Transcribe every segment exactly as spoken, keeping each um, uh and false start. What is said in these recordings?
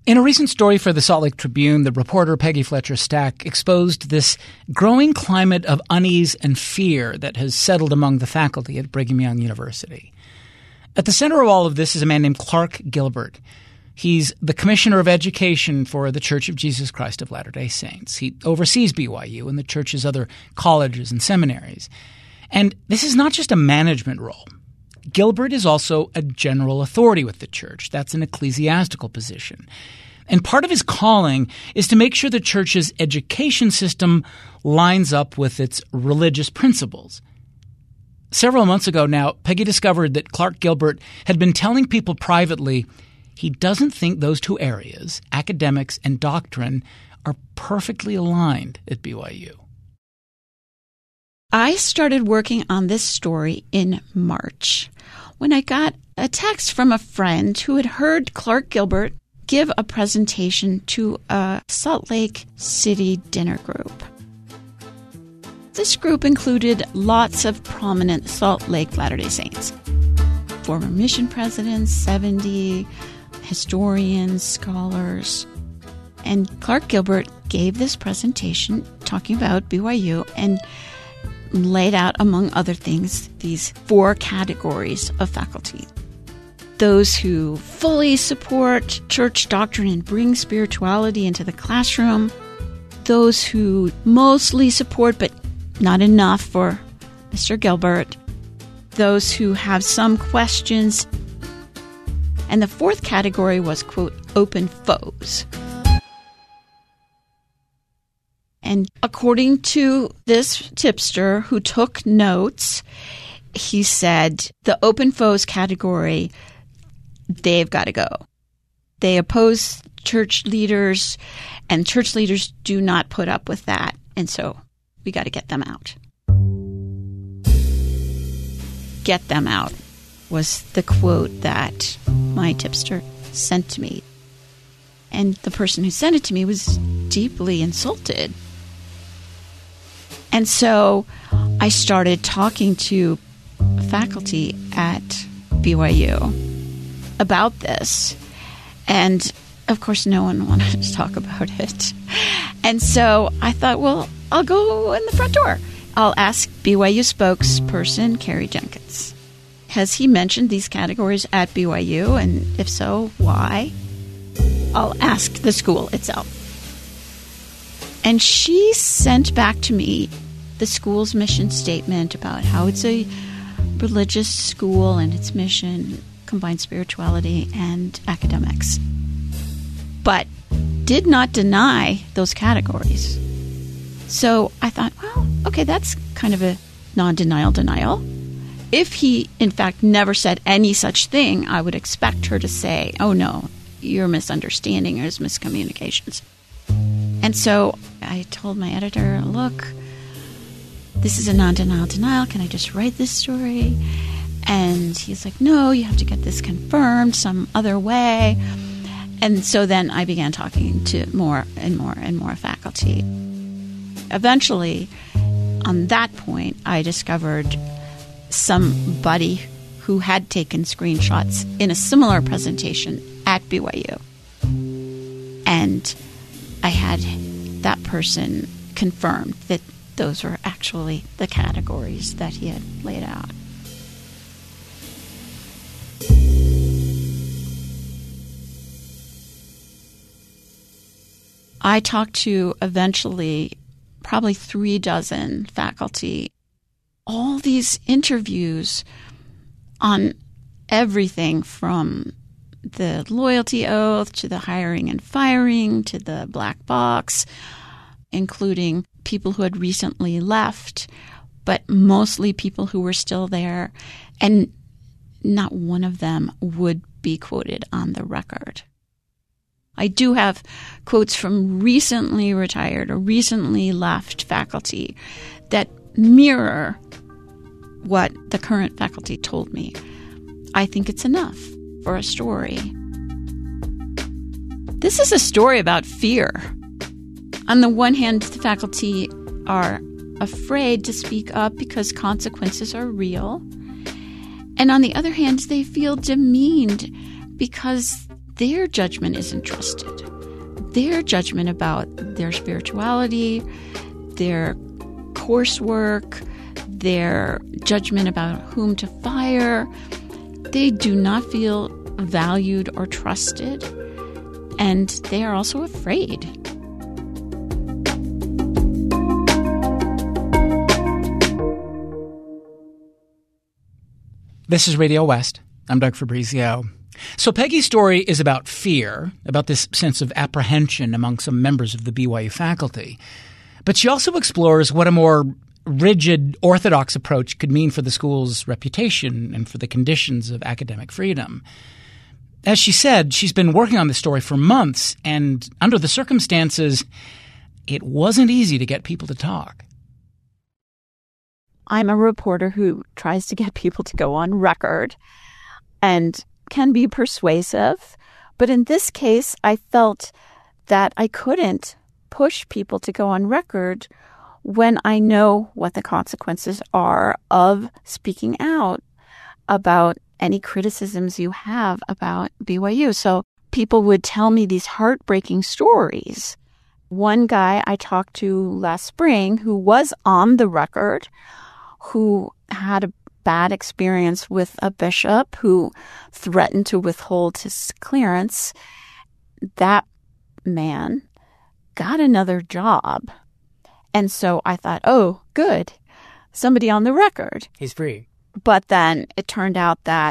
In a recent story for the Salt Lake Tribune, the reporter Peggy Fletcher Stack exposed this growing climate of unease and fear that has settled among the faculty at Brigham Young University. At the center of all of this is a man named Clark Gilbert. He's the Commissioner of Education for the Church of Jesus Christ of Latter-day Saints. He oversees B Y U and the church's other colleges and seminaries. And this is not just a management role. Gilbert is also a general authority with the church. That's an ecclesiastical position. And part of his calling is to make sure the church's education system lines up with its religious principles. Several months ago now, Peggy discovered that Clark Gilbert had been telling people privately he doesn't think those two areas, academics and doctrine, are perfectly aligned at B Y U. I started working on this story in March when I got a text from a friend who had heard Clark Gilbert give a presentation to a Salt Lake City dinner group. This group included lots of prominent Salt Lake Latter-day Saints, former mission presidents, seventy, historians, scholars. And Clark Gilbert gave this presentation talking about B Y U and laid out, among other things, these four categories of faculty. Those who fully support church doctrine and bring spirituality into the classroom. Those who mostly support, but not enough for Mister Gilbert. Those who have some questions. And the fourth category was, quote, open foes. And according to this tipster who took notes, he said the open foes category, they've got to go. They oppose church leaders, and church leaders do not put up with that. And so we got to get them out. Get them out was the quote that my tipster sent to me. And the person who sent it to me was deeply insulted. And so I started talking to faculty at B Y U about this. And, of course, no one wanted to talk about it. And so I thought, well, I'll go in the front door. I'll ask B Y U spokesperson Kerry Jenkins. Has he mentioned these categories at B Y U? And if so, why? I'll ask the school itself. And she sent back to me the school's mission statement about how it's a religious school and its mission combines spirituality and academics, but did not deny those categories. So I thought, well, okay, that's kind of a non-denial denial. If he, in fact, never said any such thing, I would expect her to say, oh, no, you're misunderstanding, there's miscommunications. And so I told my editor, look, this is a non-denial denial. Can I just write this story? And he's like, no, you have to get this confirmed some other way. And so then I began talking to more and more and more faculty. Eventually, on that point, I discovered somebody who had taken screenshots in a similar presentation at B Y U. And I had that person confirm that those were actually the categories that he had laid out. I talked to eventually probably three dozen faculty. All these interviews on everything from the loyalty oath to the hiring and firing to the black box, including people who had recently left, but mostly people who were still there. And not one of them would be quoted on the record. I do have quotes from recently retired or recently left faculty that mirror what the current faculty told me. I think it's enough for a story. This is a story about fear. On the one hand, the faculty are afraid to speak up because consequences are real. And on the other hand, they feel demeaned because their judgment isn't trusted. Their judgment about their spirituality, their coursework, their judgment about whom to fire, they do not feel valued or trusted, and they are also afraid. This is Radio West. I'm Doug Fabrizio. So Peggy's story is about fear, about this sense of apprehension among some members of the B Y U faculty. But she also explores what a more rigid, orthodox approach could mean for the school's reputation and for the conditions of academic freedom. As she said, she's been working on this story for months, and under the circumstances, it wasn't easy to get people to talk. I'm a reporter who tries to get people to go on record and can be persuasive. But in this case, I felt that I couldn't push people to go on record when I know what the consequences are of speaking out about any criticisms you have about B Y U. So people would tell me these heartbreaking stories. One guy I talked to last spring who was on the record, who had a bad experience with a bishop who threatened to withhold his clearance, that man got another job. And so I thought, oh, good, somebody on the record. He's free. But then it turned out that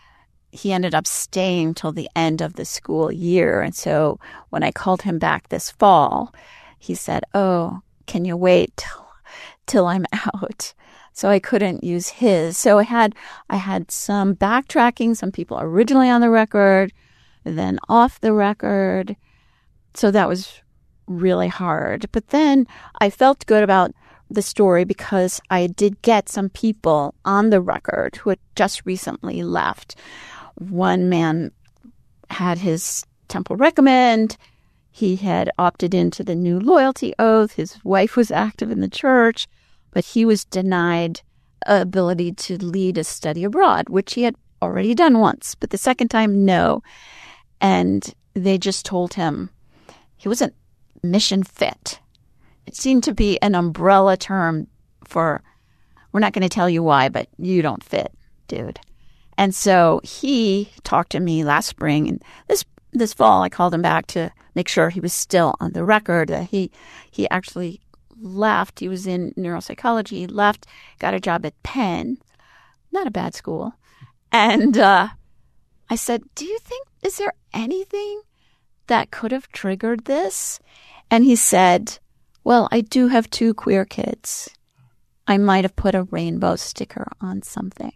he ended up staying till the end of the school year. And so when I called him back this fall, he said, oh, can you wait till, till I'm out? So I couldn't use his. So I had I had some backtracking, some people originally on the record, then off the record. So that was really hard. But then I felt good about the story because I did get some people on the record who had just recently left. One man had his temple recommend. He had opted into the new loyalty oath. His wife was active in the church, but he was denied ability to lead a study abroad, which he had already done once. But the second time, no. And they just told him he wasn't mission fit. It seemed to be an umbrella term for, we're not going to tell you why, but you don't fit, dude. And so he talked to me last spring, and this this fall I called him back to make sure he was still on the record, that he he actually left. He was in neuropsychology. He left, got a job at Penn, not a bad school. And uh, I said, do you think, is there anything that could have triggered this? And he said, well, I do have two queer kids. I might have put a rainbow sticker on something.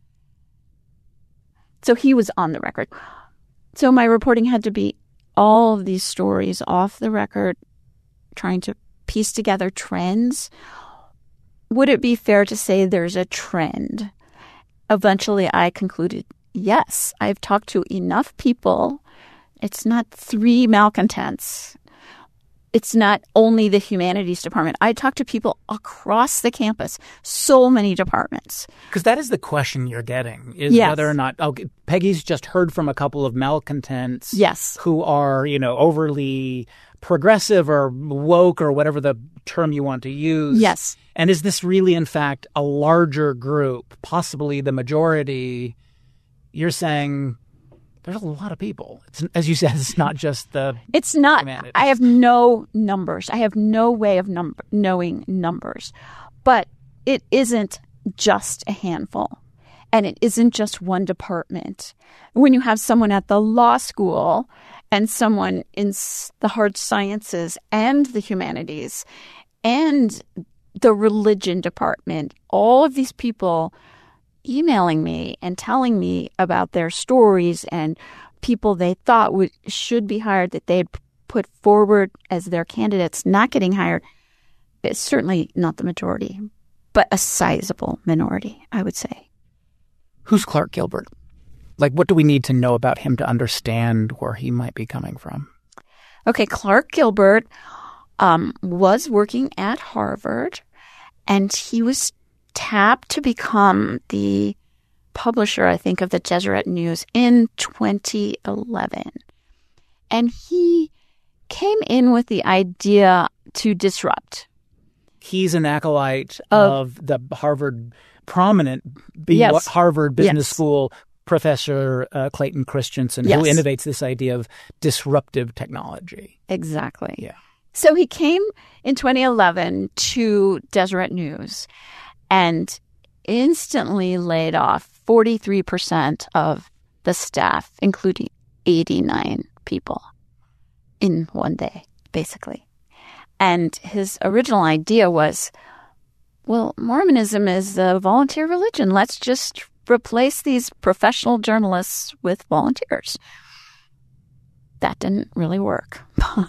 So he was on the record. So my reporting had to be all of these stories off the record, trying to piece together trends. Would it be fair to say there's a trend? Eventually, I concluded, yes. I've talked to enough people. It's not three malcontents. It's not only the humanities department. I talked to people across the campus, so many departments. Because that is the question you're getting, is yes. whether or not, okay, Peggy's just heard from a couple of malcontents yes. who are, you know, overly progressive or woke or whatever the term you want to use. Yes. And is this really, in fact, a larger group, possibly the majority? You're saying there's a lot of people. It's, as you said, it's not just the It's not. humanities. I have no numbers. I have no way of number, knowing numbers. But it isn't just a handful. And it isn't just one department. When you have someone at the law school and someone in the hard sciences and the humanities and the religion department, all of these people emailing me and telling me about their stories and people they thought would should be hired that they had put forward as their candidates not getting hired. It's certainly not the majority, but a sizable minority, I would say. Who's Clark Gilbert? Like, what do we need to know about him to understand where he might be coming from? Okay, Clark Gilbert um, was working at Harvard, and he was tapped to become the publisher, I think, of the Deseret News in twenty eleven. And he came in with the idea to disrupt. He's an acolyte of, of the Harvard prominent B- yes. Harvard Business yes. School professor uh, Clayton Christensen, yes. who innovates this idea of disruptive technology. Exactly. Yeah. So he came in twenty eleven to Deseret News and instantly laid off forty-three percent of the staff, including eighty-nine people in one day, basically. And his original idea was, well, Mormonism is a volunteer religion. Let's just replace these professional journalists with volunteers. That didn't really work.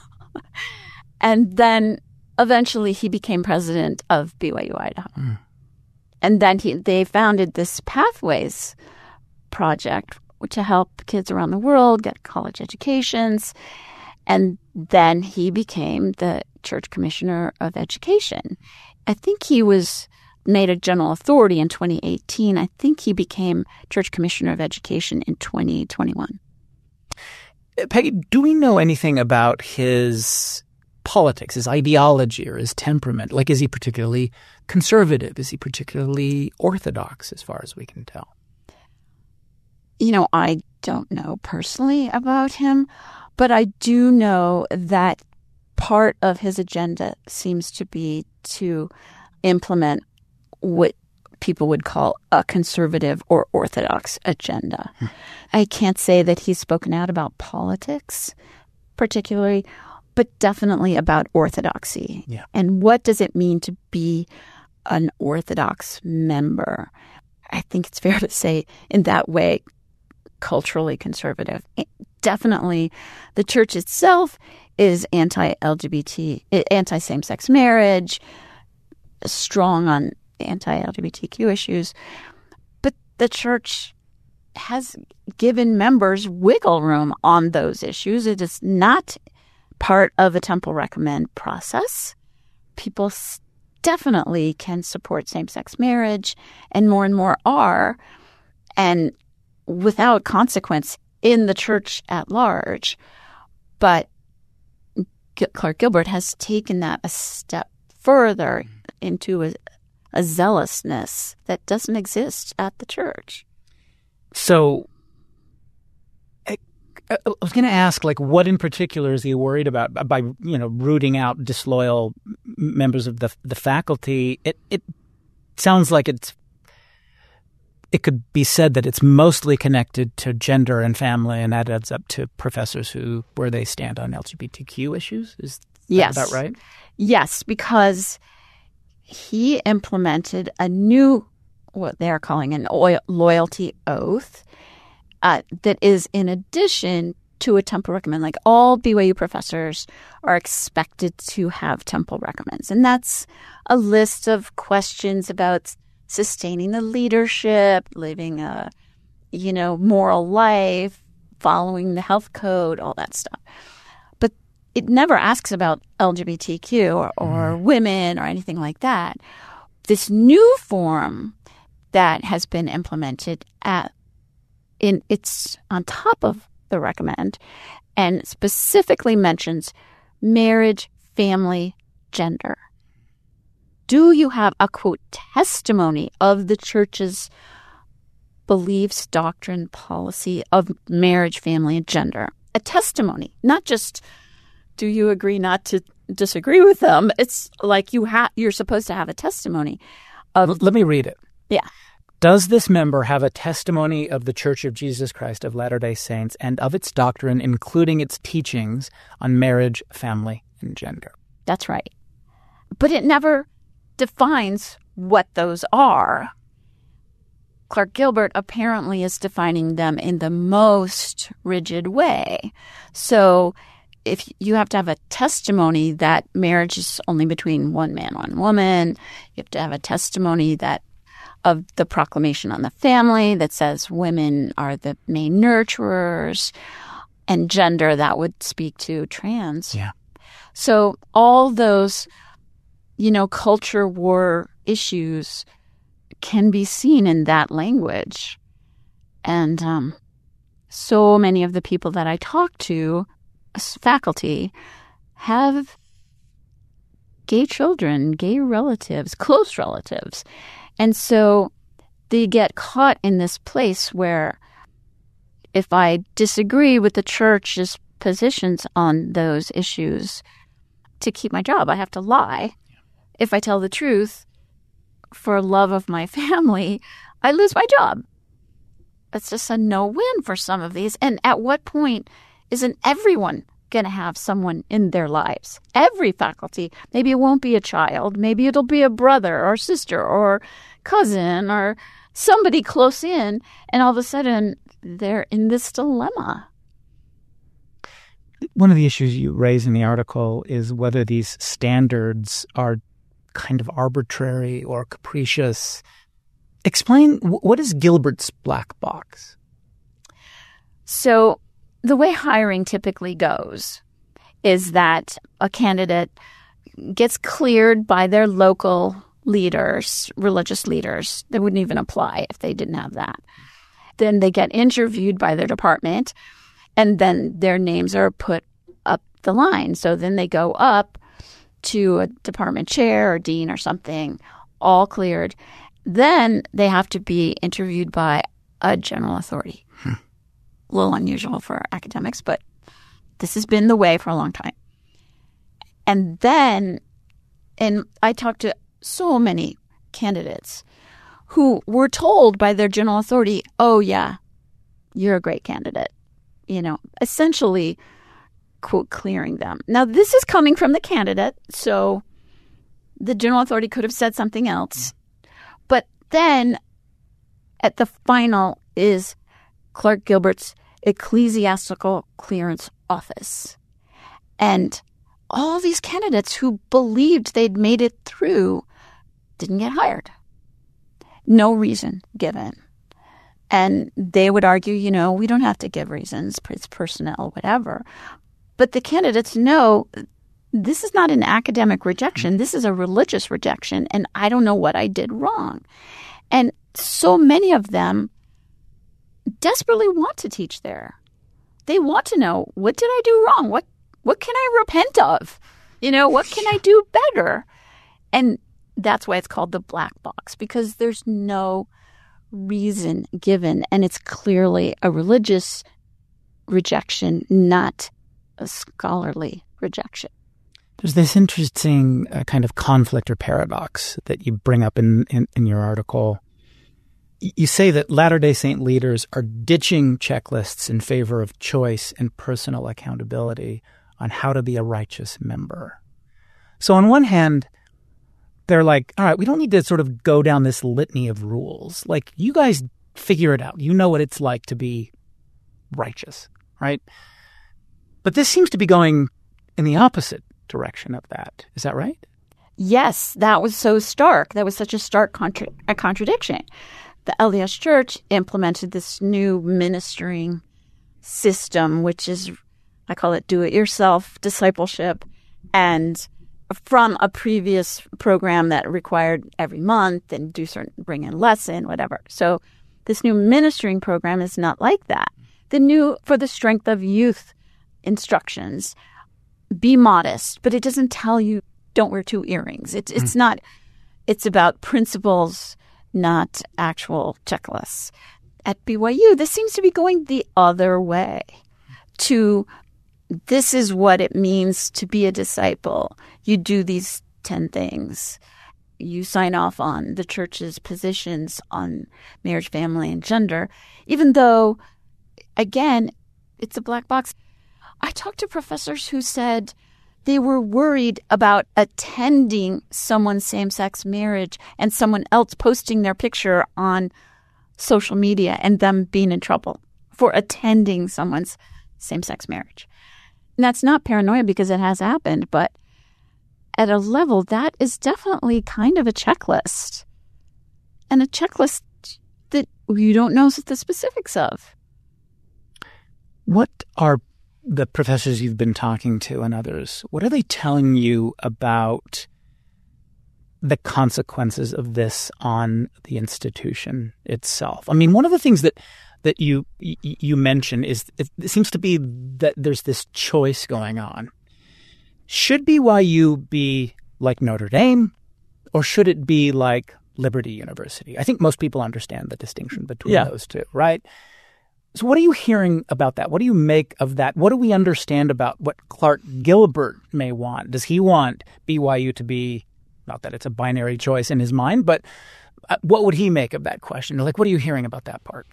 And then eventually he became president of B Y U Idaho. Mm. And then he, they founded this Pathways project to help kids around the world get college educations. And then he became the Church Commissioner of Education. I think he was made a general authority in twenty eighteen. I think he became Church Commissioner of Education in twenty twenty-one. Peggy, do we know anything about his politics, his ideology, or his temperament? Like, is he particularly conservative? Is he particularly orthodox, as far as we can tell? You know, I don't know personally about him, but I do know that part of his agenda seems to be to implement what people would call a conservative or orthodox agenda. Hmm. I can't say that he's spoken out about politics particularly, but definitely about orthodoxy. Yeah. And what does it mean to be an Orthodox member? I think it's fair to say in that way, culturally conservative. Definitely the church itself is anti-L G B T, anti-same-sex marriage, strong on anti-L G B T Q issues. But the church has given members wiggle room on those issues. It is not part of a temple recommend process. People definitely can support same-sex marriage, and more and more are, and without consequence in the church at large. But Clark Gilbert has taken that a step further into a, a zealousness that doesn't exist at the church. So I, I was going to ask, like, what in particular is he worried about by, you know, rooting out disloyal members of the the faculty? It it sounds like it's it could be said that it's mostly connected to gender and family, and that adds up to professors who where they stand on L G B T Q issues. Is yes. that right? Yes, because he implemented a new, what they are calling an oil, loyalty oath uh, that is in addition to a temple recommend. Like, all B Y U professors are expected to have temple recommends. And that's a list of questions about sustaining the leadership, living a, you know, moral life, following the health code, all that stuff. But it never asks about L G B T Q or, or mm. women or anything like that. This new form that has been implemented at in it's on top of the recommend and specifically mentions marriage, family, gender. Do you have a, quote, testimony of the church's beliefs, doctrine, policy of marriage, family, and gender? A testimony, not just do you agree not to disagree with them. It's like you ha- you're supposed to have a testimony of... Let me read it. Yeah. Does this member have a testimony of the Church of Jesus Christ of Latter-day Saints and of its doctrine, including its teachings on marriage, family, and gender? That's right. But it never defines what those are. Clark Gilbert apparently is defining them in the most rigid way. So if you have to have a testimony that marriage is only between one man, one woman, you have to have a testimony that of the proclamation on the family that says women are the main nurturers, and gender, that would speak to trans. Yeah. So all those, you know, culture war issues can be seen in that language. And um, so many of the people that I talk to faculty have gay children, gay relatives, close relatives. And so they get caught in this place where if I disagree with the church's positions on those issues, to keep my job, I have to lie. If I tell the truth for love of my family, I lose my job. It's just a no-win for some of these. And at what point isn't everyone going to have someone in their lives? Every faculty. Maybe it won't be a child. Maybe it'll be a brother or sister or cousin or somebody close in. And all of a sudden, they're in this dilemma. One of the issues you raise in the article is whether these standards are kind of arbitrary or capricious. Explain, what is Gilbert's black box? So the way hiring typically goes is that a candidate gets cleared by their local leaders, religious leaders. They wouldn't even apply if they didn't have that. Then they get interviewed by their department, and then their names are put up the line. So then they go up to a department chair or dean or something, all cleared. Then they have to be interviewed by a general authority. Hmm. A little unusual for academics, but this has been the way for a long time. And then, and I talked to so many candidates who were told by their general authority, oh, yeah, you're a great candidate. You know, essentially, quote, clearing them. Now, this is coming from the candidate, so the general authority could have said something else. But then, at the final is Clark Gilbert's Ecclesiastical Clearance Office. And all these candidates who believed they'd made it through didn't get hired. No reason given. And they would argue, you know, we don't have to give reasons, it's personnel, whatever. But the candidates know this is not an academic rejection. This is a religious rejection, and I don't know what I did wrong. And so many of them desperately want to teach there. They want to know, what did I do wrong? What what can I repent of? You know, what can I do better? And that's why it's called the black box, because there's no reason given, and it's clearly a religious rejection, not a scholarly rejection. There's this interesting uh, kind of conflict or paradox that you bring up in, in, in your article. You say that Latter-day Saint leaders are ditching checklists in favor of choice and personal accountability on how to be a righteous member. So on one hand, they're like, all right, we don't need to sort of go down this litany of rules. Like, you guys figure it out. You know what it's like to be righteous, right? But this seems to be going in the opposite direction of that. Is that right? Yes, that was so stark. That was such a stark contra- a contradiction. The L D S Church implemented this new ministering system, which is, I call it do-it-yourself discipleship, and from a previous program that required every month and do certain bring in lesson, whatever. So this new ministering program is not like that. The new for the strength of youth instructions, be modest, but it doesn't tell you don't wear two earrings. It's it's mm. not. It's about principles, not actual checklists. At B Y U, this seems to be going the other way. To this is what it means to be a disciple. You do these ten things. You sign off on the church's positions on marriage, family, and gender, even though, again, it's a black box. I talked to professors who said they were worried about attending someone's same-sex marriage and someone else posting their picture on social media and them being in trouble for attending someone's same-sex marriage. And that's not paranoia because it has happened, but at a level, that is definitely kind of a checklist. And a checklist that you don't know the specifics of. What are the professors you've been talking to and others, what are they telling you about the consequences of this on the institution itself? I mean, one of the things that that you you mention is it, it seems to be that there's this choice going on. Should B Y U be like Notre Dame, or should it be like Liberty University? I think most people understand the distinction between yeah. those two, right? So what are you hearing about that? What do you make of that? What do we understand about what Clark Gilbert may want? Does he want B Y U to be, not that it's a binary choice in his mind, but what would he make of that question? Like, what are you hearing about that part?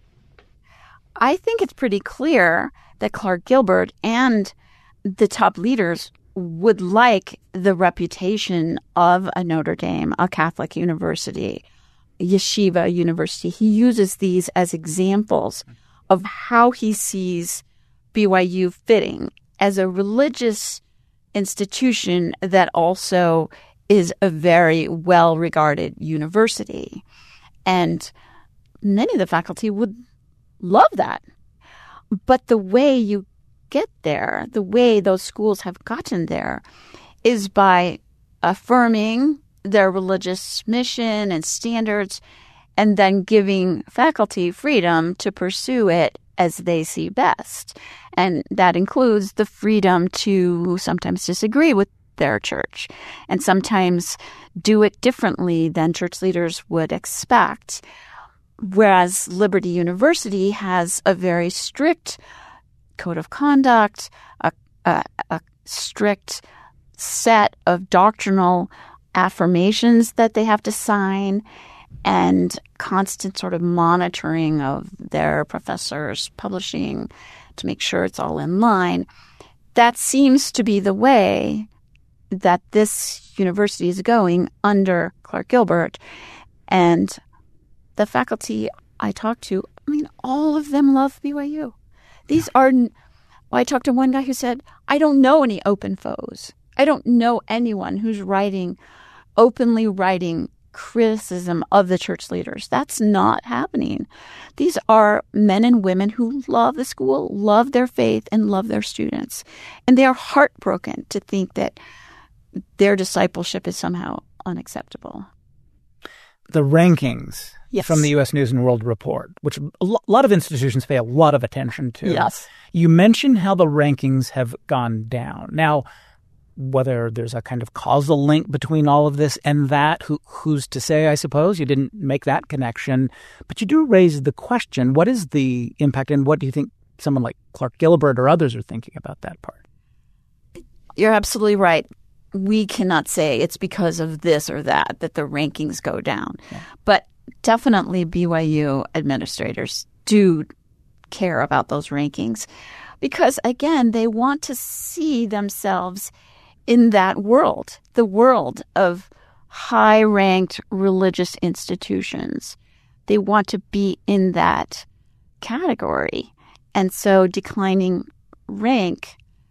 I think it's pretty clear that Clark Gilbert and the top leaders would like the reputation of a Notre Dame, a Catholic university, yeshiva university. He uses these as examples of how he sees B Y U fitting as a religious institution that also is a very well-regarded university. And many of the faculty would love that. But the way you get there, the way those schools have gotten there, is by affirming their religious mission and standards and then giving faculty freedom to pursue it as they see best. And that includes the freedom to sometimes disagree with their church and sometimes do it differently than church leaders would expect. Whereas Liberty University has a very strict code of conduct, a, a, a strict set of doctrinal affirmations that they have to sign, and constant sort of monitoring of their professors' publishing to make sure it's all in line. That seems to be the way that this university is going under Clark Gilbert. And the faculty I talked to, I mean, all of them love B Y U. These are, well, I talked to one guy who said, I don't know any open foes. I don't know anyone who's writing, openly writing criticism of the church leaders. That's not happening. These are men and women who love the school, love their faith, and love their students. And they are heartbroken to think that their discipleship is somehow unacceptable. The rankings yes. from the U S News and World Report, which a lot of institutions pay a lot of attention to. Yes. You mentioned how the rankings have gone down. Now, whether there's a kind of causal link between all of this and that, who, who's to say, I suppose? You didn't make that connection. But you do raise the question, what is the impact, and what do you think someone like Clark Gilbert or others are thinking about that part? You're absolutely right. We cannot say it's because of this or that that the rankings go down. Yeah. But definitely B Y U administrators do care about those rankings because, again, they want to see themselves in that world, the world of high-ranked religious institutions. They want to be in that category. And so declining rank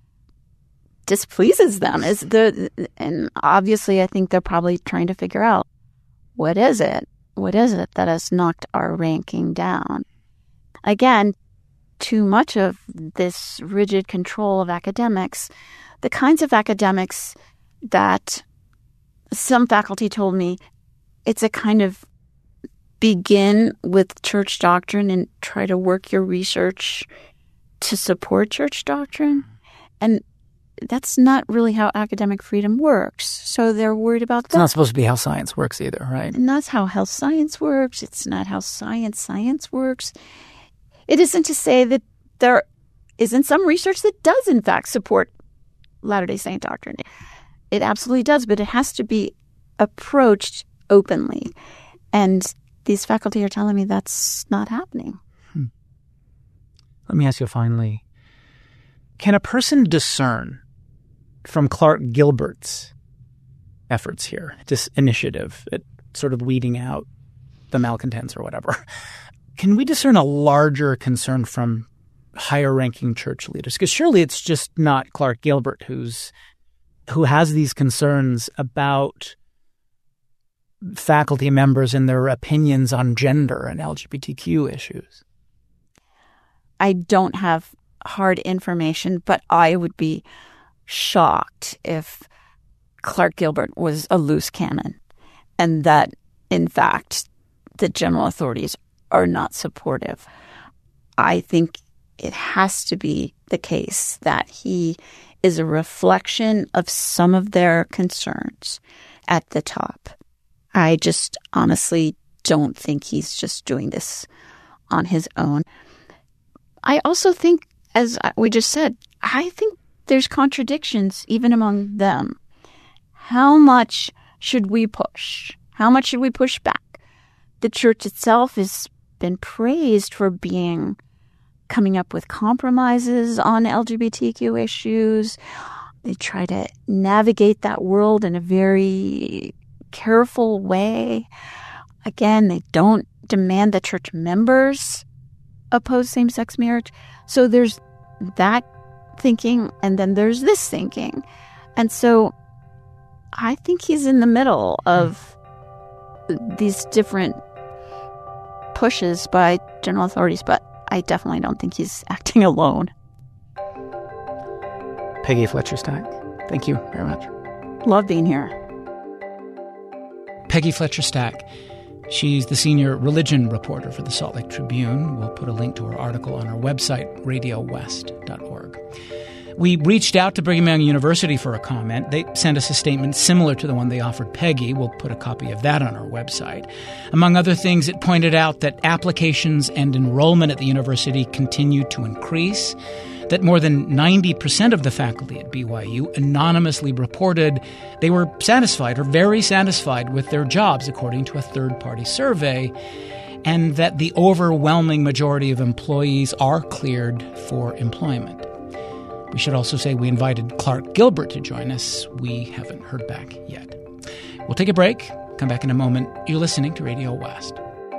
displeases them. Is the and obviously I think they're probably trying to figure out, what is it? What is it that has knocked our ranking down? Again, too much of this rigid control of academics, the kinds of academics that some faculty told me, it's a kind of begin with church doctrine and try to work your research to support church doctrine. And that's not really how academic freedom works. So they're worried about that. It's not supposed to be how science works either, right? And that's how health science works. It's not how science science works. It isn't to say that there isn't some research that does, in fact, support Latter-day Saint doctrine. It absolutely does, but it has to be approached openly. And these faculty are telling me that's not happening. Hmm. Let me ask you finally, can a person discern from Clark Gilbert's efforts here, this initiative at sort of weeding out the malcontents or whatever, can we discern a larger concern from higher-ranking church leaders? Because surely it's just not Clark Gilbert who's who has these concerns about faculty members and their opinions on gender and L G B T Q issues. I don't have hard information, but I would be shocked if Clark Gilbert was a loose cannon and that, in fact, the general authorities are not supportive. I think it has to be the case that he is a reflection of some of their concerns at the top. I just honestly don't think he's just doing this on his own. I also think, as we just said, I think there's contradictions even among them. How much should we push? How much should we push back? The church itself has been praised for being coming up with compromises on L G B T Q issues. They try to navigate that world in a very careful way. Again, they don't demand that church members oppose same-sex marriage. So there's that thinking, and then there's this thinking. And so I think he's in the middle of these different pushes by general authorities, but I definitely don't think he's acting alone. Peggy Fletcher Stack, thank you very much. Love being here. Peggy Fletcher Stack. She's the senior religion reporter for the Salt Lake Tribune. We'll put a link to her article on our website, radio west dot org. We reached out to Brigham Young University for a comment. They sent us a statement similar to the one they offered Peggy. We'll put a copy of that on our website. Among other things, it pointed out that applications and enrollment at the university continue to increase, that more than ninety percent of the faculty at B Y U anonymously reported they were satisfied or very satisfied with their jobs, according to a third-party survey, and that the overwhelming majority of employees are cleared for employment. We should also say we invited Clark Gilbert to join us. We haven't heard back yet. We'll take a break, come back in a moment. You're listening to Radio West.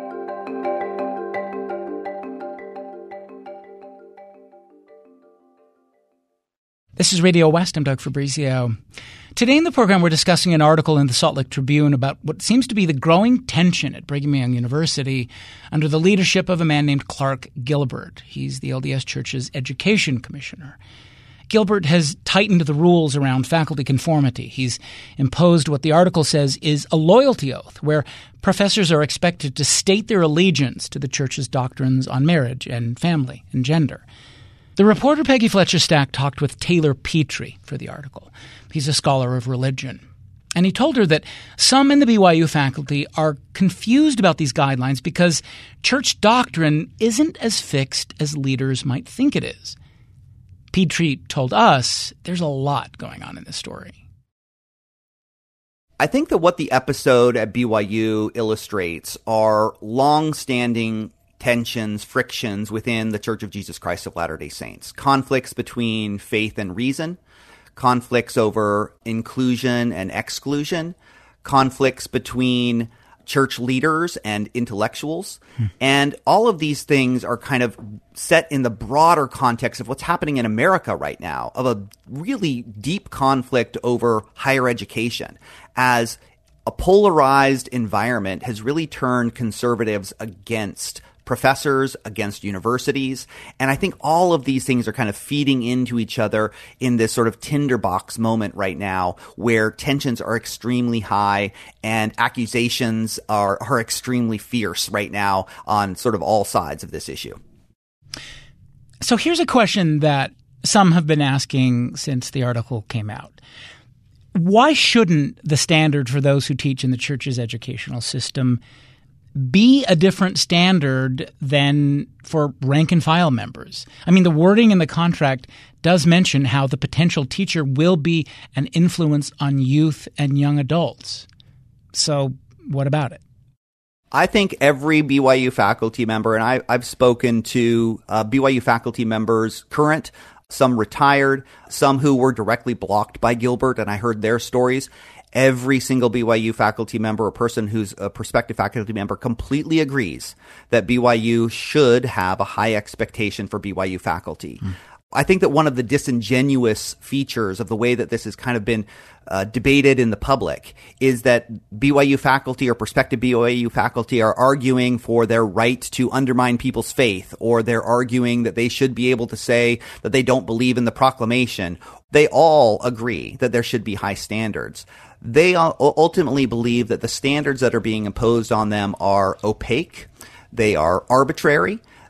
This is Radio West. I'm Doug Fabrizio. Today in the program, we're discussing an article in the Salt Lake Tribune about what seems to be the growing tension at Brigham Young University under the leadership of a man named Clark Gilbert. He's the L D S Church's education commissioner. Gilbert has tightened the rules around faculty conformity. He's imposed what the article says is a loyalty oath, where professors are expected to state their allegiance to the church's doctrines on marriage and family and gender. The reporter Peggy Fletcher Stack talked with Taylor Petrie for the article. He's a scholar of religion. And he told her that some in the B Y U faculty are confused about these guidelines because church doctrine isn't as fixed as leaders might think it is. Petrie told us there's a lot going on in this story. I think that what the episode at B Y U illustrates are long-standing tensions, frictions within the Church of Jesus Christ of Latter-day Saints, conflicts between faith and reason, conflicts over inclusion and exclusion, conflicts between church leaders and intellectuals. Hmm. And all of these things are kind of set in the broader context of what's happening in America right now, of a really deep conflict over higher education, as a polarized environment has really turned conservatives against professors, against universities. And I think all of these things are kind of feeding into each other in this sort of tinderbox moment right now where tensions are extremely high and accusations are, are extremely fierce right now on sort of all sides of this issue. So here's a question that some have been asking since the article came out. Why shouldn't the standard for those who teach in the church's educational system be a different standard than for rank and file members? I mean, the wording in the contract does mention how the potential teacher will be an influence on youth and young adults. So what about it? I think every B Y U faculty member, and I, I've spoken to uh, B Y U faculty members, current, some retired, some who were directly blocked by Gilbert, and I heard their stories. Every single B Y U faculty member or person who's a prospective faculty member completely agrees that B Y U should have a high expectation for B Y U faculty. Mm. I think that one of the disingenuous features of the way that this has kind of been uh, debated in the public is that B Y U faculty or prospective B Y U faculty are arguing for their right to undermine people's faith, or they're arguing that they should be able to say that they don't believe in the proclamation. They all agree that there should be high standards. They ultimately believe that the standards that are being imposed on them are opaque, they are arbitrary,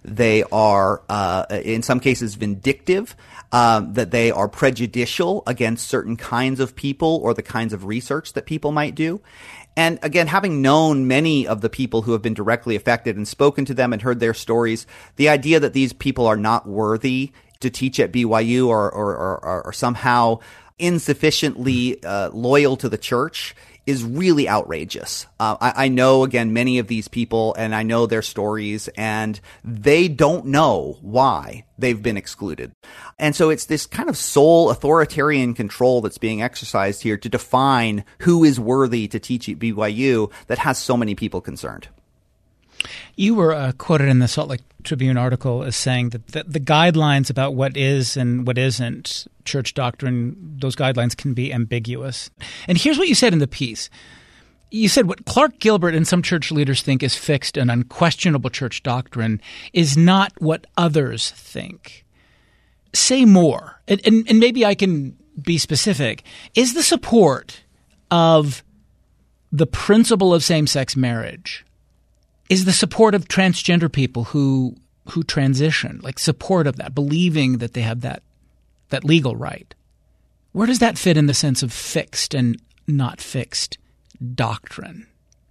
They are, uh, in some cases, vindictive, um, that they are prejudicial against certain kinds of people or the kinds of research that people might do. And again, having known many of the people who have been directly affected and spoken to them and heard their stories, the idea that these people are not worthy to teach at B Y U or, or, or, or somehow insufficiently uh, loyal to the church is really outrageous. Uh, I, I know, again, many of these people, and I know their stories, and they don't know why they've been excluded. And so it's this kind of sole authoritarian control that's being exercised here to define who is worthy to teach at B Y U that has so many people concerned. You were uh, quoted in the Salt Lake Tribune article as saying that the, the guidelines about what is and what isn't church doctrine, those guidelines can be ambiguous. And here's what you said in the piece. You said what Clark Gilbert and some church leaders think is fixed and unquestionable church doctrine is not what others think. Say more, and, and, and maybe I can be specific. Is the support of the principle of same-sex marriage, is the support of transgender people who who transition, like support of that, believing that they have that that legal right, where does that fit in the sense of fixed and not fixed doctrine?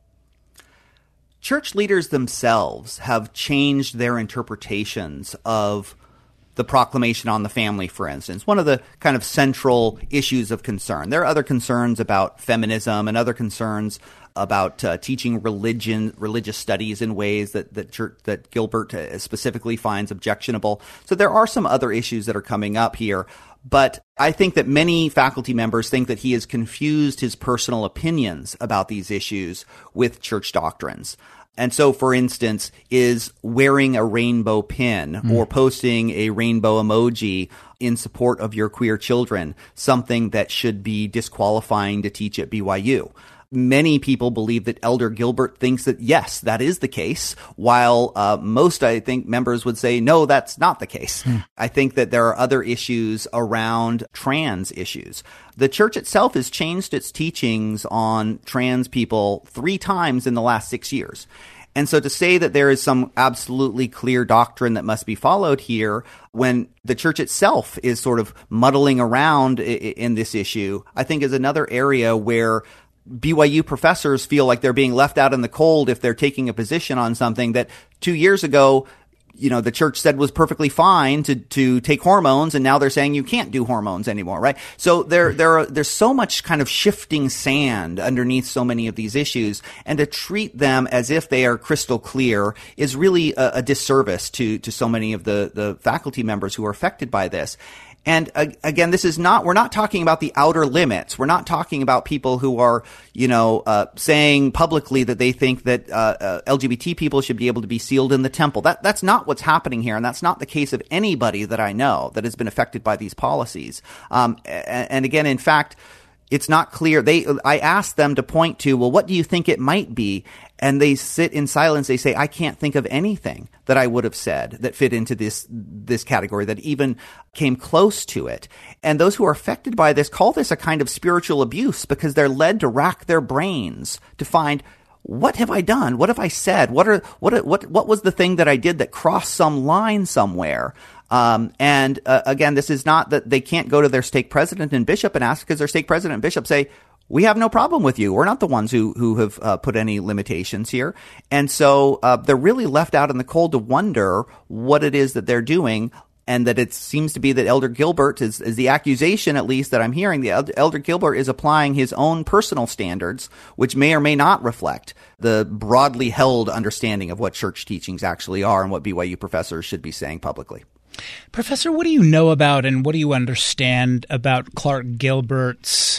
Church leaders themselves have changed their interpretations of the proclamation on the family, for instance, one of the kind of central issues of concern. There are other concerns about feminism and other concerns about uh, teaching religion, religious studies in ways that that, church, that Gilbert uh, specifically finds objectionable. So there are some other issues that are coming up here. But I think that many faculty members think that he has confused his personal opinions about these issues with church doctrines. And so, for instance, is wearing a rainbow pin mm. or posting a rainbow emoji in support of your queer children something that should be disqualifying to teach at B Y U? Many people believe that Elder Gilbert thinks that, yes, that is the case, while uh, most, I think, members would say, no, that's not the case. Hmm. I think that there are other issues around trans issues. The church itself has changed its teachings on trans people three times in the last six years. And so to say that there is some absolutely clear doctrine that must be followed here when the church itself is sort of muddling around in this issue, I think is another area where B Y U professors feel like they're being left out in the cold if they're taking a position on something that two years ago, you know, the church said was perfectly fine to, to take hormones, and now they're saying you can't do hormones anymore, right? So there, there are, there's so much kind of shifting sand underneath so many of these issues, and to treat them as if they are crystal clear is really a, a disservice to, to so many of the, the faculty members who are affected by this. And uh, again, this is not, we're not talking about the outer limits. We're not talking about people who are, you know, uh, saying publicly that they think that uh, uh, L G B T people should be able to be sealed in the temple. That, that's not what's happening here. And that's not the case of anybody that I know that has been affected by these policies. Um, and, and again, in fact, it's not clear. They, I asked them to point to, well, what do you think it might be? And they sit in silence. They say, I can't think of anything that I would have said that fit into this, this category that even came close to it. And those who are affected by this call this a kind of spiritual abuse because they're led to rack their brains to find, what have I done? What have I said? What are, what, what, what was the thing that I did that crossed some line somewhere? Um, and uh, again, this is not that they can't go to their stake president and bishop and ask, because their stake president and bishop say, we have no problem with you. We're not the ones who, who have uh, put any limitations here. And so uh, they're really left out in the cold to wonder what it is that they're doing. And that it seems to be that Elder Gilbert is, is the accusation, at least that I'm hearing, the Elder Gilbert is applying his own personal standards, which may or may not reflect the broadly held understanding of what church teachings actually are and what B Y U professors should be saying publicly. Professor, what do you know about and what do you understand about Clark Gilbert's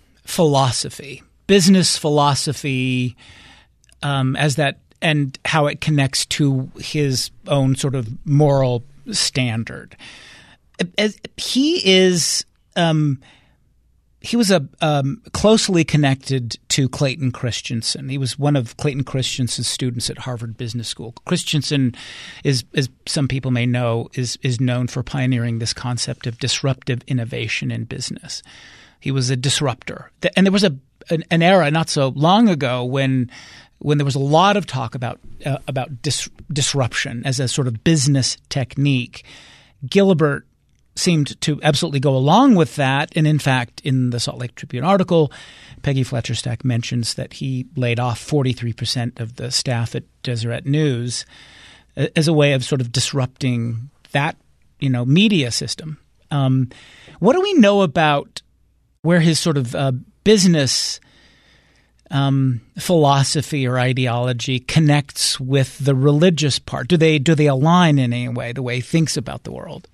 philosophy, business philosophy, um, as that, and how it connects to his own sort of moral standard? As he is, um, he was a um, closely connected to Clayton Christensen. He was one of Clayton Christensen's students at Harvard Business School. Christensen is, as some people may know, is is known for pioneering this concept of disruptive innovation in business. He was a disruptor, and there was a an, an era not so long ago when when there was a lot of talk about uh, about dis- disruption as a sort of business technique, Gilbert seemed to absolutely go along with that. And in fact, in the Salt Lake Tribune article, Peggy Fletcher Stack mentions that he laid off forty-three percent of the staff at Deseret News as a way of sort of disrupting that, you know, media system. Um, what do we know about where his sort of uh, business um, philosophy or ideology connects with the religious part? Do they do they align in any way, the way he thinks about the world?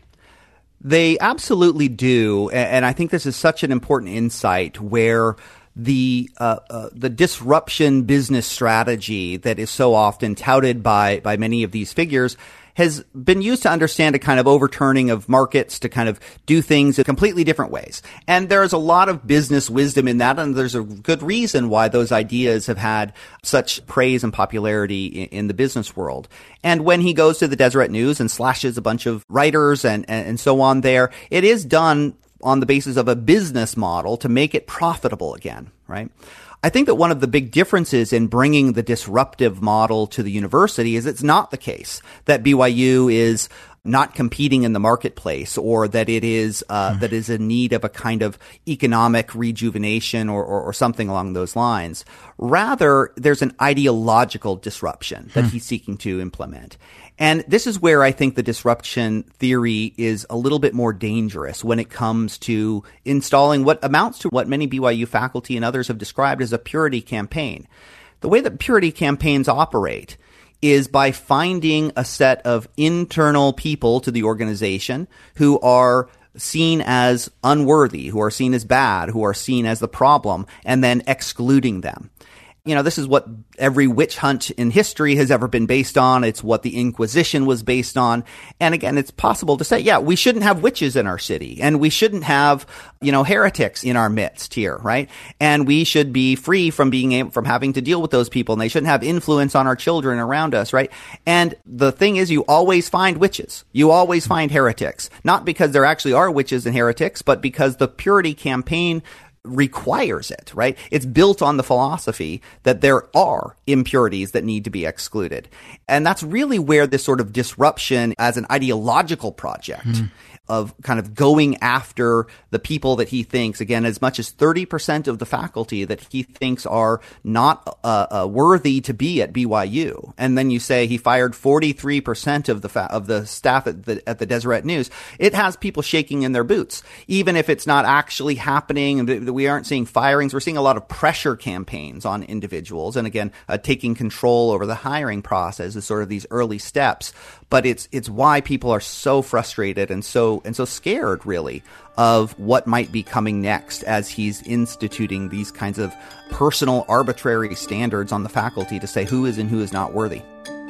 They absolutely do, and I think this is such an important insight where the uh, uh, the disruption business strategy that is so often touted by by many of these figures has been used to understand a kind of overturning of markets to kind of do things in completely different ways. And there's a lot of business wisdom in that, and there's a good reason why those ideas have had such praise and popularity in, in the business world. And when he goes to the Deseret News and slashes a bunch of writers and, and, and so on there, it is done on the basis of a business model to make it profitable again, right? I think that one of the big differences in bringing the disruptive model to the university is it's not the case that B Y U is not competing in the marketplace, or that it is uh, mm. that is in need of a kind of economic rejuvenation or, or, or something along those lines. Rather, there's an ideological disruption that mm. he's seeking to implement. And this is where I think the disruption theory is a little bit more dangerous when it comes to installing what amounts to what many B Y U faculty and others have described as a purity campaign. The way that purity campaigns operate is by finding a set of internal people to the organization who are seen as unworthy, who are seen as bad, who are seen as the problem, and then excluding them. You know, this is what every witch hunt in history has ever been based on. It's what the Inquisition was based on. And again, it's possible to say, yeah, we shouldn't have witches in our city, and we shouldn't have, you know, heretics in our midst here, right? And we should be free from being able, from having to deal with those people, and they shouldn't have influence on our children around us, right? And the thing is, you always find witches. You always find heretics. Not because there actually are witches and heretics, but because the purity campaign requires it, right? It's built on the philosophy that there are impurities that need to be excluded. And that's really where this sort of disruption as an ideological project mm. of kind of going after the people that he thinks, again, as much as thirty percent of the faculty that he thinks are not uh, uh, worthy to be at B Y U. And then you say he fired forty-three percent of the fa- of the staff at the, at the Deseret News. It has people shaking in their boots, even if it's not actually happening and we aren't seeing firings. We're seeing a lot of pressure campaigns on individuals. And again, uh, taking control over the hiring process is sort of these early steps. But it's it's why people are so frustrated and so and so scared, really, of what might be coming next as he's instituting these kinds of personal, arbitrary standards on the faculty to say who is and who is not worthy.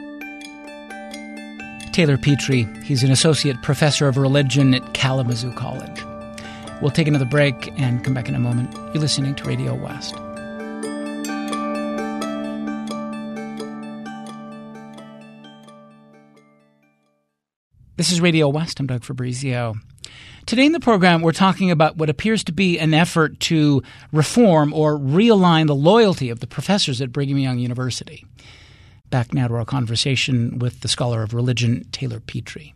Taylor Petrie, he's an associate professor of religion at Kalamazoo College. We'll take another break and come back in a moment. You're listening to Radio West. This is Radio West. I'm Doug Fabrizio. Today in the program, we're talking about what appears to be an effort to reform or realign the loyalty of the professors at Brigham Young University. Back now to our conversation with the scholar of religion, Taylor Petrie.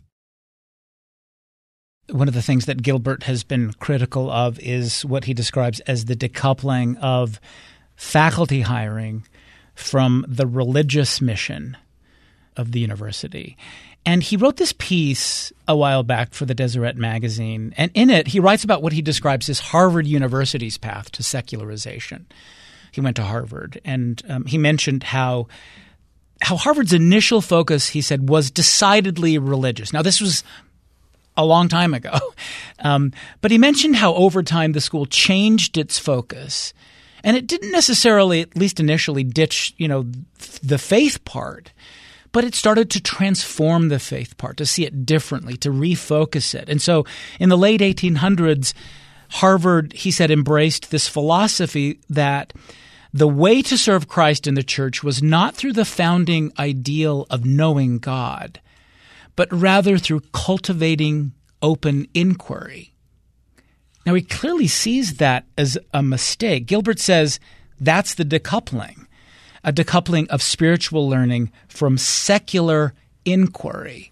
One of the things that Gilbert has been critical of is what he describes as the decoupling of faculty hiring from the religious mission of the university. And he wrote this piece a while back for the Deseret magazine. And in it, he writes about what he describes as Harvard University's path to secularization. He went to Harvard, and um, he mentioned how how Harvard's initial focus, he said, was decidedly religious. Now, this was a long time ago. Um, but he mentioned how over time the school changed its focus. And it didn't necessarily, at least initially, ditch, you know, the faith part. But it started to transform the faith part, to see it differently, to refocus it. And so in the late eighteen hundreds, Harvard, he said, embraced this philosophy that the way to serve Christ in the church was not through the founding ideal of knowing God, but rather through cultivating open inquiry. Now, he clearly sees that as a mistake. Gilbert says that's the decoupling. a decoupling of spiritual learning from secular inquiry.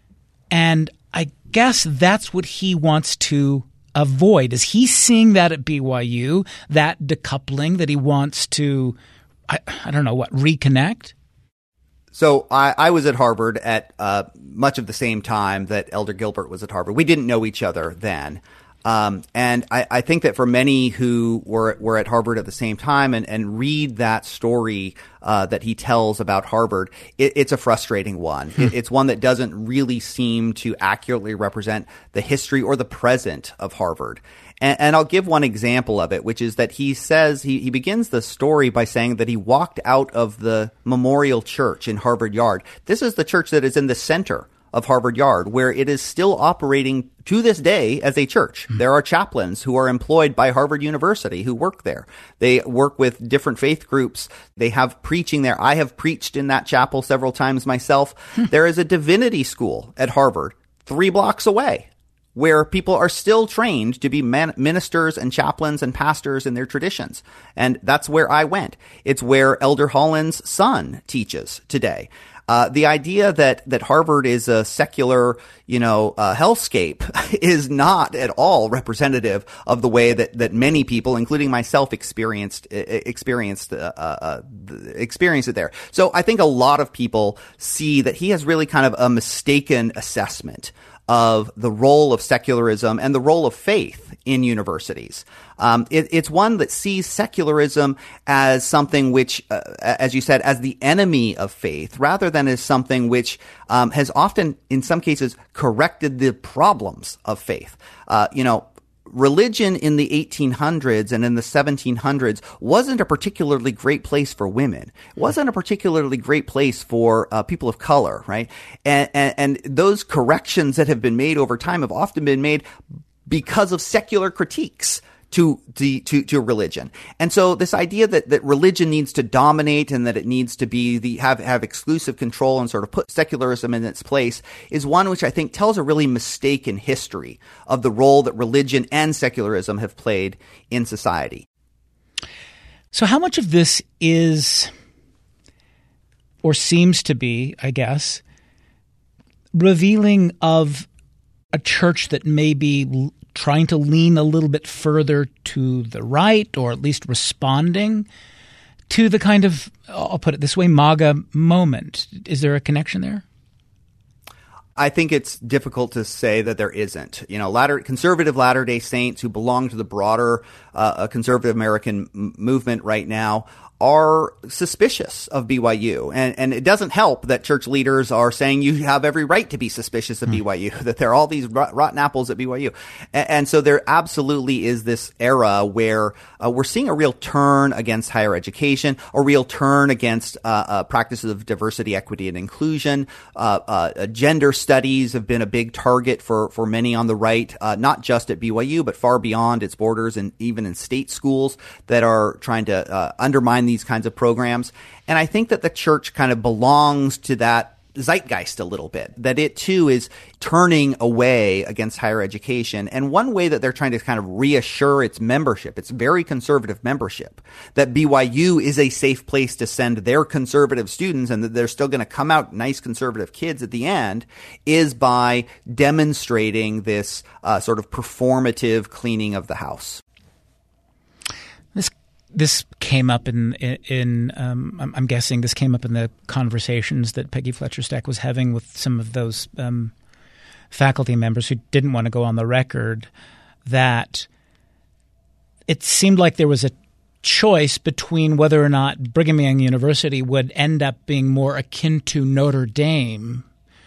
And I guess that's what he wants to avoid. Is he seeing that at B Y U, that decoupling that he wants to, I, I don't know, what, reconnect? So I, I was at Harvard at uh, much of the same time that Elder Gilbert was at Harvard. We didn't know each other then. Um, and I, I think that for many who were were at Harvard at the same time and, and read that story uh, that he tells about Harvard, it, it's a frustrating one. Hmm. It, it's one that doesn't really seem to accurately represent the history or the present of Harvard. And, and I'll give one example of it, which is that he says he, he begins the story by saying that he walked out of the Memorial Church in Harvard Yard. This is the church that is in the center of Harvard Yard, where it is still operating to this day as a church. Mm-hmm. There are chaplains who are employed by Harvard University who work there. They work with different faith groups. They have preaching there. I have preached in that chapel several times myself. Hmm. There is a divinity school at Harvard three blocks away where people are still trained to be man- ministers and chaplains and pastors in their traditions. And that's where I went. It's where Elder Holland's son teaches today. Uh, the idea that, that Harvard is a secular, you know, uh, hellscape is not at all representative of the way that, that many people, including myself, experienced experienced uh, uh, experienced it there. So I think a lot of people see that he has really kind of a mistaken assessment of the role of secularism and the role of faith in universities. Um, it, it's one that sees secularism as something which, uh, as you said, as the enemy of faith, rather than as something which um, has often, in some cases, corrected the problems of faith. Uh, you know, religion in the eighteen hundreds and in the seventeen hundreds wasn't a particularly great place for women. It wasn't a particularly great place for uh, people of color, right? And, and, and those corrections that have been made over time have often been made because of secular critiques to, to, to, to religion. And so this idea that, that religion needs to dominate and that it needs to be the, have, have exclusive control and sort of put secularism in its place is one which I think tells a really mistaken history of the role that religion and secularism have played in society. So how much of this is, or seems to be, I guess, revealing of a church that may be trying to lean a little bit further to the right, or at least responding to the kind of, I'll put it this way, MAGA moment? Is there a connection there? I think it's difficult to say that there isn't. You know, latter, conservative Latter-day Saints who belong to the broader uh, conservative American m- movement right now are suspicious of B Y U. And, and it doesn't help that church leaders are saying you have every right to be suspicious of mm. B Y U, that there are all these rot- rotten apples at B Y U. And, and so there absolutely is this era where uh, we're seeing a real turn against higher education, a real turn against uh, uh, practices of diversity, equity, and inclusion. Uh, uh, gender studies have been a big target for, for many on the right, uh, not just at B Y U, but far beyond its borders and even in state schools that are trying to uh, undermine these kinds of programs. And I think that the church kind of belongs to that zeitgeist a little bit, that it too is turning away against higher education. And one way that they're trying to kind of reassure its membership, its very conservative membership, that B Y U is a safe place to send their conservative students and that they're still going to come out nice conservative kids at the end, is by demonstrating this uh, sort of performative cleaning of the house. This This came up in, in, in um, I'm, I'm guessing this came up in the conversations that Peggy Fletcher Stack was having with some of those um, faculty members who didn't want to go on the record, that it seemed like there was a choice between whether or not Brigham Young University would end up being more akin to Notre Dame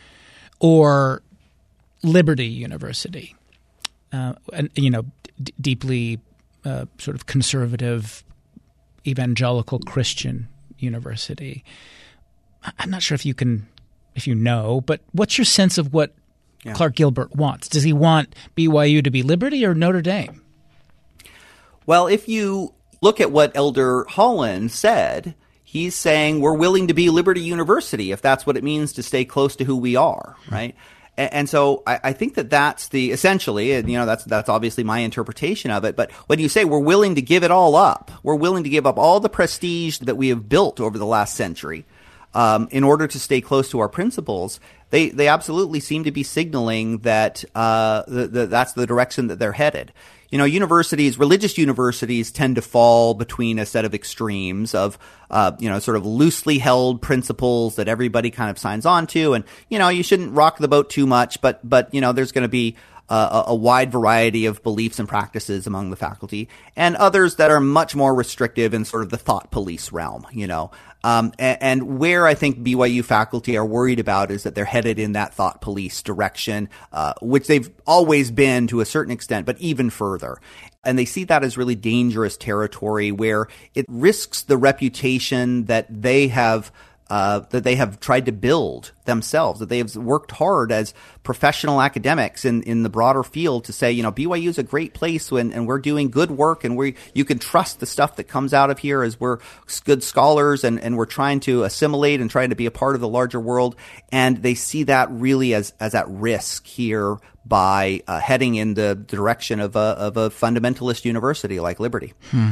or Liberty University, uh, and, you know, d- deeply uh, sort of conservative evangelical Christian university. I'm not sure if you can, if you know, but what's your sense of what yeah. Clark Gilbert wants? Does he want B Y U to be Liberty or Notre Dame? Well, if you look at what Elder Holland said, he's saying we're willing to be Liberty University if that's what it means to stay close to who we are, right? And, and so I, I think that that's the essentially, and you know, that's that's obviously my interpretation of it. But when you say we're willing to give it all up, we're willing to give up all the prestige that we have built over the last century um, in order to stay close to our principles. They they absolutely seem to be signaling that uh, the, the, that's the direction that they're headed. You know, universities, religious universities tend to fall between a set of extremes of, uh, you know, sort of loosely held principles that everybody kind of signs on to. And, you know, you shouldn't rock the boat too much, but, but, you know, there's going to be a, a wide variety of beliefs and practices among the faculty, and others that are much more restrictive in sort of the thought police realm, you know. Um, and, and where I think B Y U faculty are worried about is that they're headed in that thought police direction, uh, which they've always been to a certain extent, but even further. And they see that as really dangerous territory where it risks the reputation that they have Uh, that they have tried to build themselves, that they have worked hard as professional academics in, in the broader field to say, you know, B Y U is a great place when, and we're doing good work, and we you can trust the stuff that comes out of here as we're good scholars, and, and we're trying to assimilate and trying to be a part of the larger world. And they see that really as, as at risk here by uh, heading in the direction of a, of a fundamentalist university like Liberty. Hmm.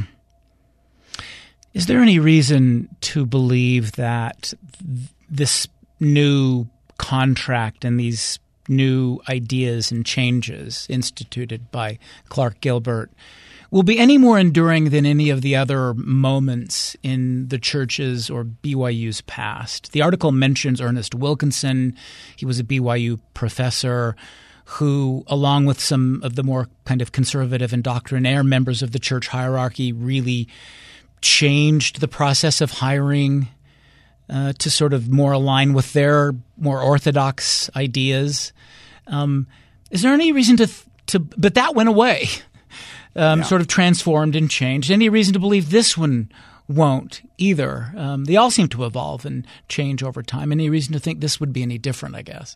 Is there any reason to believe that th- this new contract and these new ideas and changes instituted by Clark Gilbert will be any more enduring than any of the other moments in the church's or B Y U's past? The article mentions Ernest Wilkinson. He was a B Y U professor who, along with some of the more kind of conservative and doctrinaire members of the church hierarchy, really changed the process of hiring uh, to sort of more align with their more orthodox ideas. Um, is there any reason to to? But that went away, um, yeah. sort of transformed and changed. Any reason to believe this one won't either? Um, they all seem to evolve and change over time. Any reason to think this would be any different? I guess.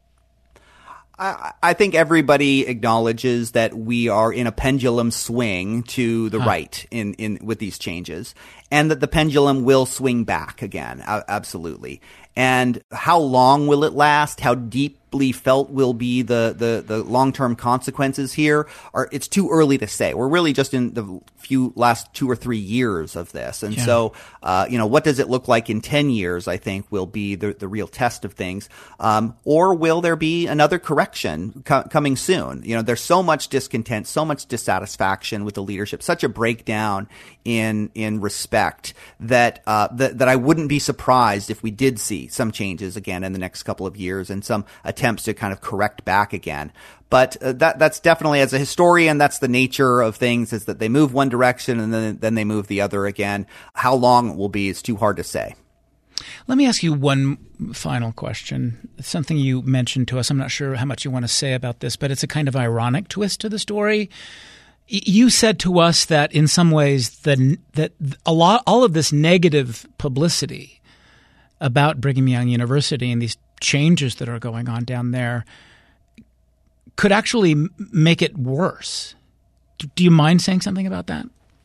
I, I think everybody acknowledges that we are in a pendulum swing to the huh. right in, in with these changes, and that the pendulum will swing back again. Uh, absolutely. And how long will it last? How deeply felt will be the, the, the long-term consequences here? Are, it's too early to say. We're really just in the few last two or three years of this. And yeah. so, uh, you know, what does it look like in ten years, I think, will be the, the real test of things. Um, or will there be another correction co- coming soon? You know, there's so much discontent, so much dissatisfaction with the leadership, such a breakdown in, in respect that, uh, that, that I wouldn't be surprised if we did see some changes again in the next couple of years and some attempts to kind of correct back again. But uh, that that's definitely, as a historian, that's the nature of things, is that they move one direction and then then they move the other again. How long it will be is too hard to say. Let me ask you one final question. It's something you mentioned to us. I'm not sure how much you want to say about this, but it's a kind of ironic twist to the story. You said to us that in some ways the, that a lot all of this negative publicity about Brigham Young University and these changes that are going on down there could actually make it worse. Do you mind saying something about that?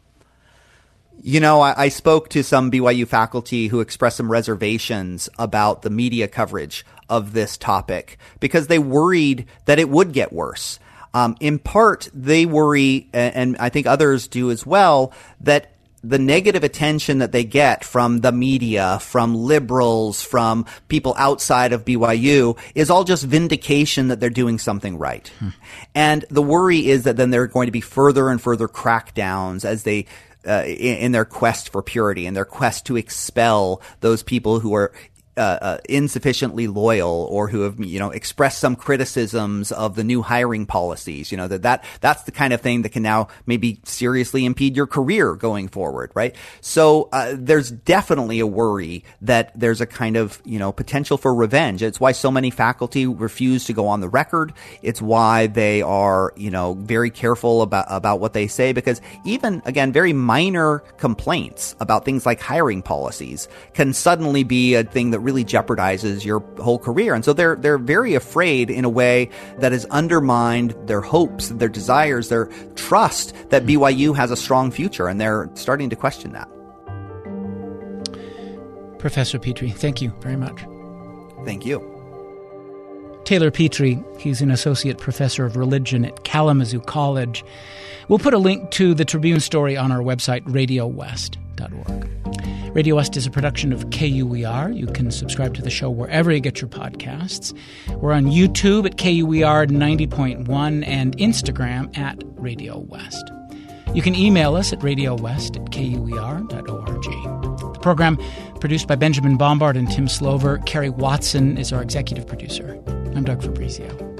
You know, I, I spoke to some B Y U faculty who expressed some reservations about the media coverage of this topic because they worried that it would get worse. Um, in part, they worry, and, and I think others do as well, that the negative attention that they get from the media, from liberals, from people outside of B Y U is all just vindication that they're doing something right. Hmm. And the worry is that then there are going to be further and further crackdowns as they uh, in, in their quest for purity, in their quest to expel those people who are Uh, uh, insufficiently loyal or who have, you know, expressed some criticisms of the new hiring policies, you know, that, that, that's the kind of thing that can now maybe seriously impede your career going forward, right? So, uh, there's definitely a worry that there's a kind of, you know, potential for revenge. It's why so many faculty refuse to go on the record. It's why they are, you know, very careful about, about what they say, because even, again, very minor complaints about things like hiring policies can suddenly be a thing that really jeopardizes your whole career. And so they're they're very afraid in a way that has undermined their hopes, their desires, their trust that B Y U has a strong future, and they're starting to question that. Professor Petrie, thank you very much. Thank you. Taylor Petrie. He's an associate professor of religion at Kalamazoo College. We'll put a link to the Tribune story on our website, radio west dot org. Radio West is a production of K U E R. You can subscribe to the show wherever you get your podcasts. We're on YouTube at K U E R ninety point one and Instagram at Radio West. You can email us at radiowest at k u e r dot org. The program produced by Benjamin Bombard and Tim Slover. Carrie Watson is our executive producer. I'm Doug Fabrizio.